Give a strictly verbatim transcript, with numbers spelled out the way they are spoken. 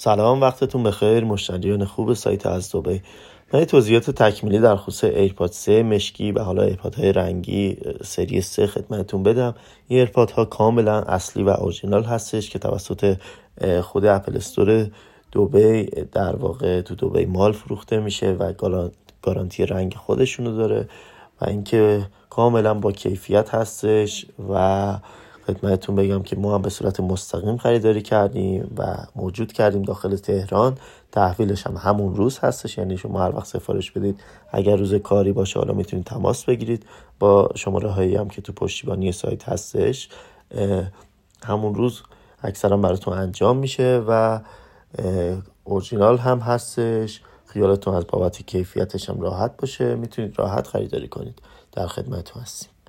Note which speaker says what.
Speaker 1: سلام، وقتتون بخیر مشتریان خوب سایت از دبی. من یه توضیحات تکمیلی در خصوص ایرپاد سه مشکی و حالا ایرپادهای رنگی سری سه خدمتتون بدم. این ایرپادها کاملا اصلی و اورجینال هستش که توسط خود اپل استور دبی در واقع تو دبی مال فروخته میشه و گارانتی رنگ خودشونو داره و اینکه کاملا با کیفیت هستش و خدمتتون بگم که ما هم به صورت مستقیم خریداری کردیم و موجود کردیم داخل تهران. تحویلش هم همون روز هستش، یعنی شما هر وقت سفارش بدید اگر روز کاری باشه حالا میتونید تماس بگیرید با شماره هایی هم که تو پشتیبانی سایت هستش، همون روز اکثرا براتون انجام میشه و اورجینال هم هستش. خیالتون از بابت کیفیتش هم راحت باشه، میتونید راحت خریداری کنید. در خدمتتون هستیم.